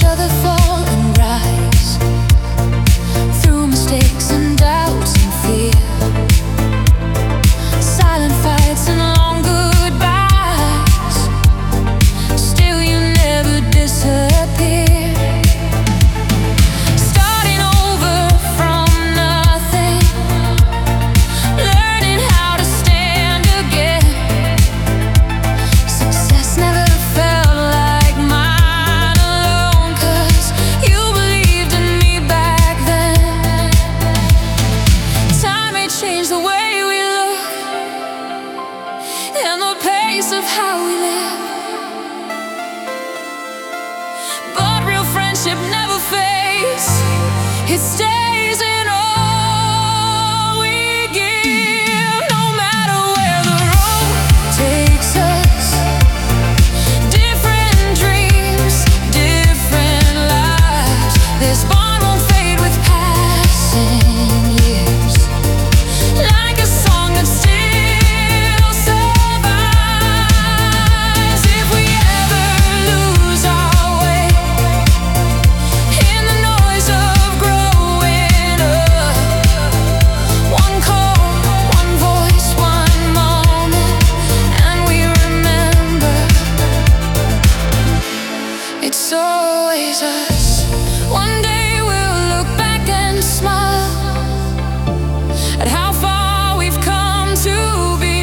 each other fall and rise through mistakes and doubts and fear, silent fights and long goodbyes. Still you never disappear. Starting over from nothing, learning how to stand again. Success never felt like mine alone, 'cause you believed in me back then. Time may change the way we look and the pace of how we live, but real friendship never fades. It stays in all we give. No matter where the road takes us, different dreams, different lives. This bond won't fade with passing years, like a song that still survives. If we ever lose our way in the noise of growing up, one call, one voice, one moment, and we remember it's always us. One day we'll look back and smile at how far we've come to be.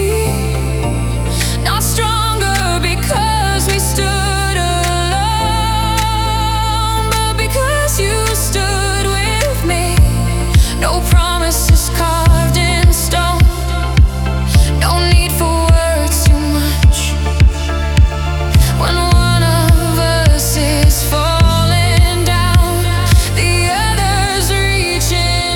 Not stronger because we stood alone, but because you stood with me. No promises carved in stone, no need for words too much. When one of us is falling down, the other's reaching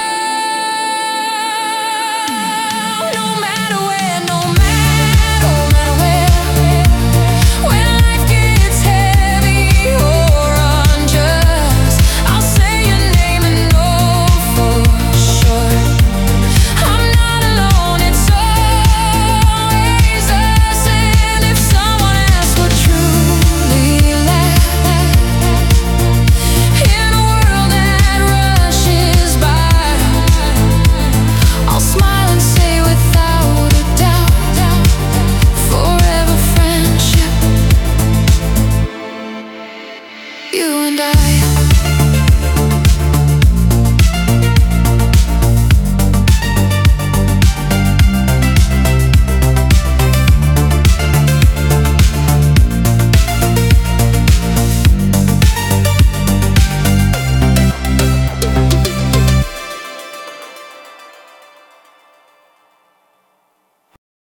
up. No matter where, no matter where, when life gets heavy or unjust, I'll say your name and know for sure I'm not alone. It's always us. And if someone asks what truly lasts in a world that rushes by, I'll smile and say without a doubt, forever friendship, you and I.